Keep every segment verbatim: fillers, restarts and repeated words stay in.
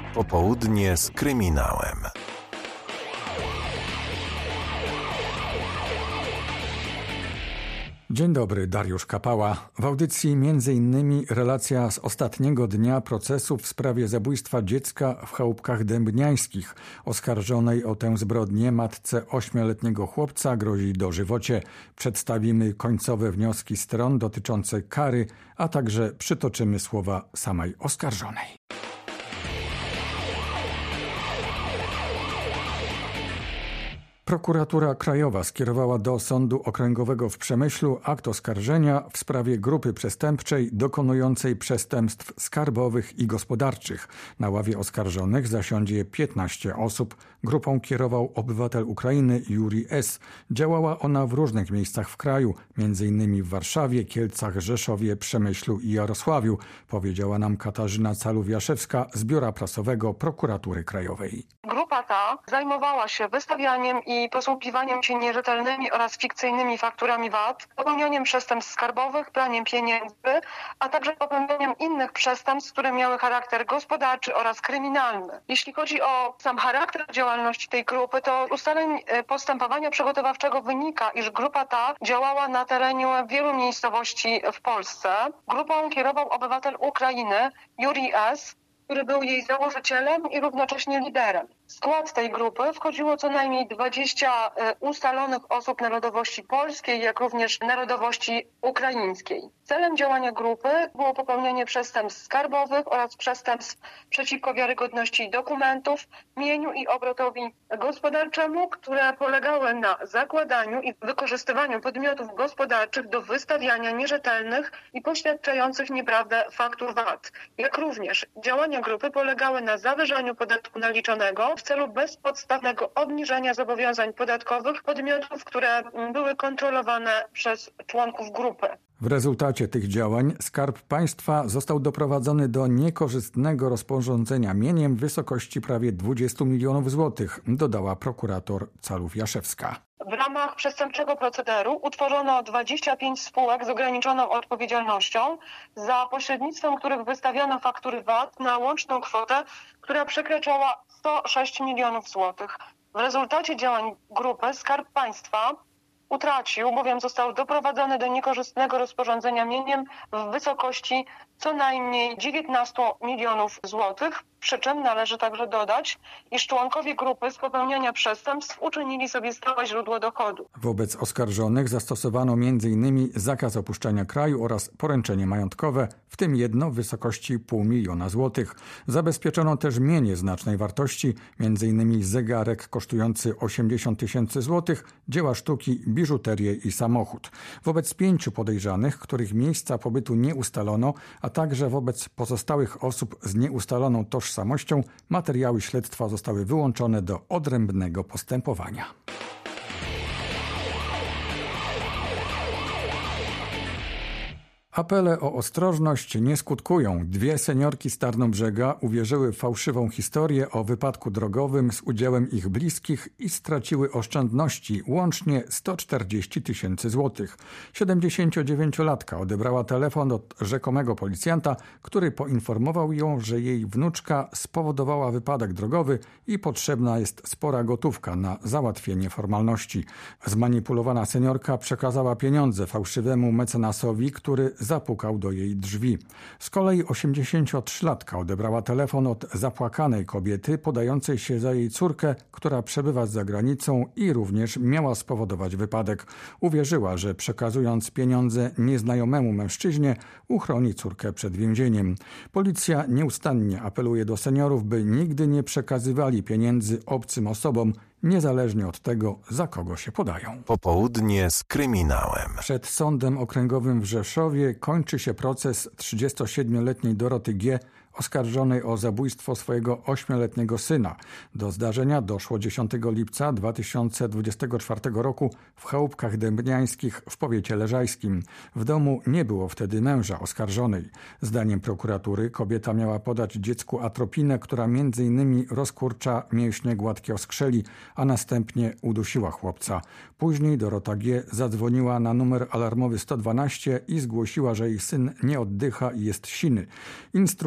Popołudnie z kryminałem. Dzień dobry, Dariusz Kapała. W audycji między innymi relacja z ostatniego dnia procesu w sprawie zabójstwa dziecka w Chałupkach Dębniańskich. Oskarżonej o tę zbrodnię matce ośmioletniego chłopca grozi dożywocie. Przedstawimy końcowe wnioski stron dotyczące kary, a także przytoczymy słowa samej oskarżonej. Prokuratura Krajowa skierowała do Sądu Okręgowego w Przemyślu akt oskarżenia w sprawie grupy przestępczej dokonującej przestępstw skarbowych i gospodarczych. Na ławie oskarżonych zasiądzie piętnaście osób. Grupą kierował obywatel Ukrainy Jurij S. Działała ona w różnych miejscach w kraju, między innymi w Warszawie, Kielcach, Rzeszowie, Przemyślu i Jarosławiu, powiedziała nam Katarzyna Calów-Jaszewska z Biura Prasowego Prokuratury Krajowej. Grupa ta zajmowała się wystawianiem i posługiwaniem się nierzetelnymi oraz fikcyjnymi fakturami V A T, popełnianiem przestępstw skarbowych, praniem pieniędzy, a także popełnianiem innych przestępstw, które miały charakter gospodarczy oraz kryminalny. Jeśli chodzi o sam charakter działalności tej grupy, to ustaleń postępowania przygotowawczego wynika, iż grupa ta działała na terenie wielu miejscowości w Polsce. Grupą kierował obywatel Ukrainy Jurij S., który był jej założycielem i równocześnie liderem. W skład tej grupy wchodziło co najmniej dwadzieścia ustalonych osób narodowości polskiej, jak również narodowości ukraińskiej. Celem działania grupy było popełnianie przestępstw skarbowych oraz przestępstw przeciwko wiarygodności dokumentów, mieniu i obrotowi gospodarczemu, które polegały na zakładaniu i wykorzystywaniu podmiotów gospodarczych do wystawiania nierzetelnych i poświadczających nieprawdę faktur V A T. Jak również działania grupy polegały na zawyżaniu podatku naliczonego w celu bezpodstawnego obniżenia zobowiązań podatkowych podmiotów, które były kontrolowane przez członków grupy. W rezultacie tych działań Skarb Państwa został doprowadzony do niekorzystnego rozporządzenia mieniem w wysokości prawie dwadzieścia milionów złotych, dodała prokurator Calów-Jaszewska. W ramach przestępczego procederu utworzono dwadzieścia pięć spółek z ograniczoną odpowiedzialnością, za pośrednictwem których wystawiano faktury V A T na łączną kwotę, która przekraczała sto sześć milionów złotych. W rezultacie działań grupy Skarb Państwa utracił, bowiem został doprowadzony do niekorzystnego rozporządzenia mieniem w wysokości co najmniej dziewiętnaście milionów złotych, przy czym należy także dodać, iż członkowie grupy z popełniania przestępstw uczynili sobie stałe źródło dochodu. Wobec oskarżonych zastosowano między innymi zakaz opuszczania kraju oraz poręczenie majątkowe, w tym jedno w wysokości pół miliona złotych. Zabezpieczono też mienie znacznej wartości, między innymi zegarek kosztujący osiemdziesiąt tysięcy złotych, dzieła sztuki, biżuterię i samochód. Wobec pięciu podejrzanych, których miejsca pobytu nie ustalono, a także wobec pozostałych osób z nieustaloną tożsamością, materiały śledztwa zostały wyłączone do odrębnego postępowania. Apele o ostrożność nie skutkują. Dwie seniorki z Tarnobrzega uwierzyły w fałszywą historię o wypadku drogowym z udziałem ich bliskich i straciły oszczędności, łącznie sto czterdzieści tysięcy złotych. siedemdziesięciodziewięciolatka odebrała telefon od rzekomego policjanta, który poinformował ją, że jej wnuczka spowodowała wypadek drogowy i potrzebna jest spora gotówka na załatwienie formalności. Zmanipulowana seniorka przekazała pieniądze fałszywemu mecenasowi, który zapukał do jej drzwi. Z kolei osiemdziesięciotrzylatka odebrała telefon od zapłakanej kobiety podającej się za jej córkę, która przebywa za granicą i również miała spowodować wypadek. Uwierzyła, że przekazując pieniądze nieznajomemu mężczyźnie uchroni córkę przed więzieniem. Policja nieustannie apeluje do seniorów, by nigdy nie przekazywali pieniędzy obcym osobom, niezależnie od tego, za kogo się podają. Popołudnie z kryminałem. Przed Sądem Okręgowym w Rzeszowie kończy się proces trzydziestosiedmioletniej Doroty G., oskarżonej o zabójstwo swojego ośmioletniego syna. Do zdarzenia doszło dziesiątego lipca dwa tysiące dwudziestego czwartego roku w Chałupkach Dębniańskich w powiecie leżajskim. W domu nie było wtedy męża oskarżonej. Zdaniem prokuratury kobieta miała podać dziecku atropinę, która między innymi rozkurcza mięśnie gładkie oskrzeli, a następnie udusiła chłopca. Później Dorota G. zadzwoniła na numer alarmowy sto dwanaście i zgłosiła, że jej syn nie oddycha i jest siny. Instruowana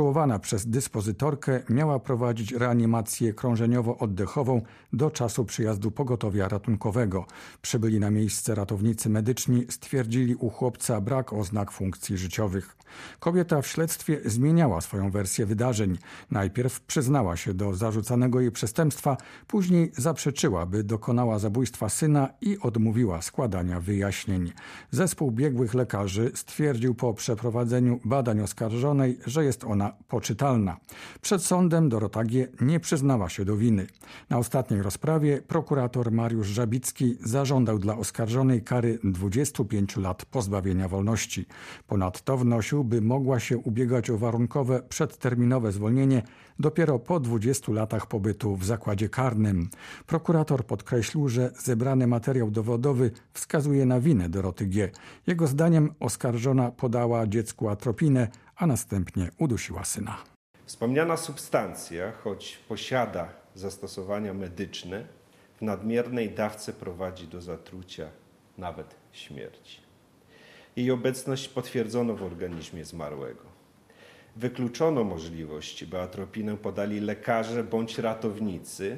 przez dyspozytorkę miała prowadzić reanimację krążeniowo-oddechową do czasu przyjazdu pogotowia ratunkowego. Przybyli na miejsce ratownicy medyczni stwierdzili u chłopca brak oznak funkcji życiowych. Kobieta w śledztwie zmieniała swoją wersję wydarzeń. Najpierw przyznała się do zarzucanego jej przestępstwa, później zaprzeczyła, by dokonała zabójstwa syna i odmówiła składania wyjaśnień. Zespół biegłych lekarzy stwierdził po przeprowadzeniu badań oskarżonej, że jest ona poczytalna. Przed sądem Dorota G. nie przyznała się do winy. Na ostatniej rozprawie prokurator Mariusz Żabicki zażądał dla oskarżonej kary dwudziestu pięciu lat pozbawienia wolności. Ponadto wnosił, by mogła się ubiegać o warunkowe przedterminowe zwolnienie dopiero po dwudziestu latach pobytu w zakładzie karnym. Prokurator podkreślił, że zebrany materiał dowodowy wskazuje na winę Doroty G. Jego zdaniem oskarżona podała dziecku atropinę, a następnie udusiła syna. Wspomniana substancja, choć posiada zastosowania medyczne, w nadmiernej dawce prowadzi do zatrucia, nawet śmierci. Jej obecność potwierdzono w organizmie zmarłego. Wykluczono możliwość, by atropinę podali lekarze bądź ratownicy.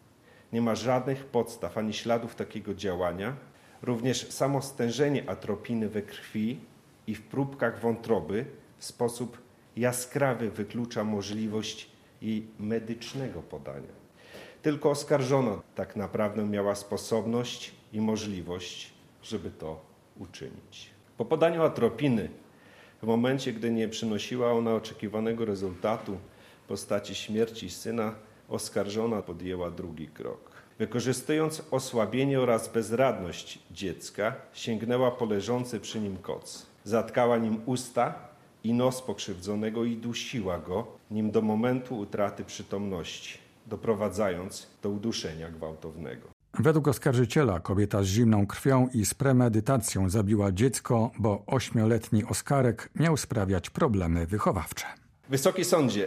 Nie ma żadnych podstaw ani śladów takiego działania. Również samo stężenie atropiny we krwi i w próbkach wątroby w sposób jaskrawy wyklucza możliwość jej medycznego podania. Tylko oskarżona tak naprawdę miała sposobność i możliwość, żeby to uczynić. Po podaniu atropiny, w momencie, gdy nie przynosiła ona oczekiwanego rezultatu w postaci śmierci syna, oskarżona podjęła drugi krok. Wykorzystując osłabienie oraz bezradność dziecka, sięgnęła po leżący przy nim koc. Zatkała nim usta i nos pokrzywdzonego i dusiła go, nim do momentu utraty przytomności, doprowadzając do uduszenia gwałtownego. Według oskarżyciela kobieta z zimną krwią i z premedytacją zabiła dziecko, bo ośmioletni Oskarek miał sprawiać problemy wychowawcze. Wysoki sądzie,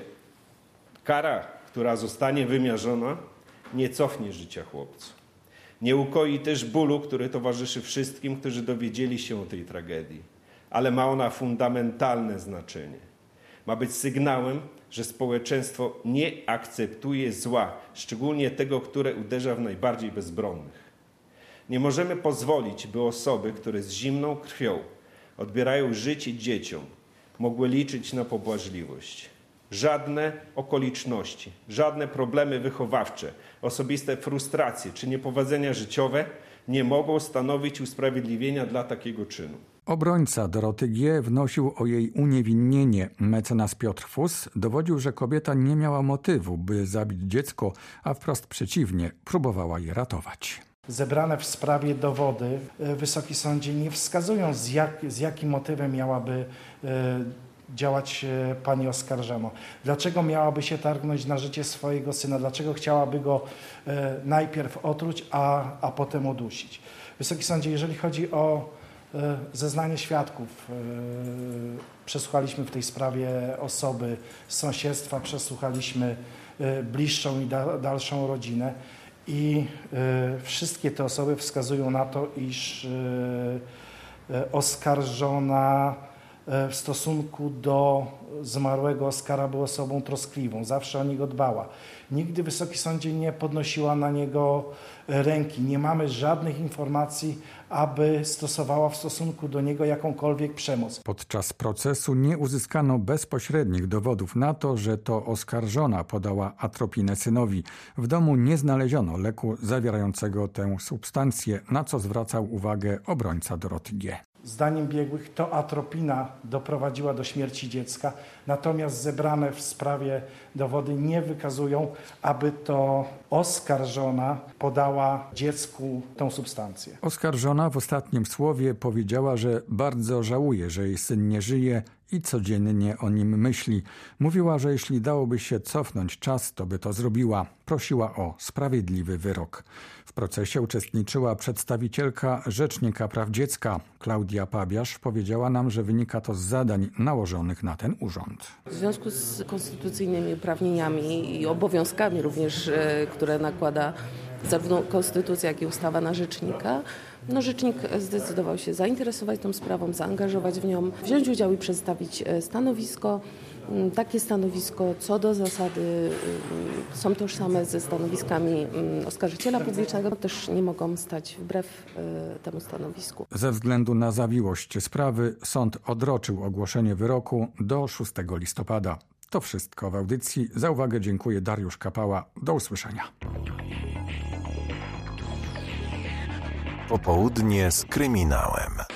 kara, która zostanie wymierzona, nie cofnie życia chłopcu. Nie ukoi też bólu, który towarzyszy wszystkim, którzy dowiedzieli się o tej tragedii. Ale ma ona fundamentalne znaczenie. Ma być sygnałem, że społeczeństwo nie akceptuje zła, szczególnie tego, które uderza w najbardziej bezbronnych. Nie możemy pozwolić, by osoby, które z zimną krwią odbierają życie dzieciom, mogły liczyć na pobłażliwość. Żadne okoliczności, żadne problemy wychowawcze, osobiste frustracje czy niepowodzenia życiowe nie mogą stanowić usprawiedliwienia dla takiego czynu. Obrońca Doroty G. wnosił o jej uniewinnienie. Mecenas Piotr Fus dowodził, że kobieta nie miała motywu, by zabić dziecko, a wprost przeciwnie, próbowała je ratować. Zebrane w sprawie dowody, Wysoki Sądzie, nie wskazują, z, jak, z jakim motywem miałaby e, działać e, pani oskarżona. Dlaczego miałaby się targnąć na życie swojego syna? Dlaczego chciałaby go e, najpierw otruć, a, a potem udusić? Wysoki Sądzie, jeżeli chodzi o e, zeznanie świadków, e, przesłuchaliśmy w tej sprawie osoby z sąsiedztwa, przesłuchaliśmy e, bliższą i da, dalszą rodzinę. I y, wszystkie te osoby wskazują na to, iż y, y, oskarżona y, w stosunku do zmarłego Oskara była osobą troskliwą, zawsze o niego dbała. Nigdy, Wysoki Sądzie, nie podnosiła na niego ręki. Nie mamy żadnych informacji, aby stosowała w stosunku do niego jakąkolwiek przemoc. Podczas procesu nie uzyskano bezpośrednich dowodów na to, że to oskarżona podała atropinę synowi. W domu nie znaleziono leku zawierającego tę substancję, na co zwracał uwagę obrońca Doroty G. Zdaniem biegłych to atropina doprowadziła do śmierci dziecka, natomiast zebrane w sprawie dowody nie wykazują, aby to oskarżona podała dziecku tą substancję. Oskarżona w ostatnim słowie powiedziała, że bardzo żałuje, że jej syn nie żyje i codziennie o nim myśli. Mówiła, że jeśli dałoby się cofnąć czas, to by to zrobiła. Prosiła o sprawiedliwy wyrok. W procesie uczestniczyła przedstawicielka Rzecznika Praw Dziecka. Klaudia Pabiarz powiedziała nam, że wynika to z zadań nałożonych na ten urząd. W związku z konstytucyjnymi uprawnieniami i obowiązkami również, które nakłada zarówno konstytucja, jak i ustawa na rzecznika, No, rzecznik zdecydował się zainteresować tą sprawą, zaangażować w nią, wziąć udział i przedstawić stanowisko. Takie stanowisko co do zasady są tożsame ze stanowiskami oskarżyciela publicznego, też nie mogą stać wbrew temu stanowisku. Ze względu na zawiłość sprawy sąd odroczył ogłoszenie wyroku do szóstego listopada. To wszystko w audycji. Za uwagę dziękuję. Dariusz Kapała. Do usłyszenia. Popołudnie z kryminałem.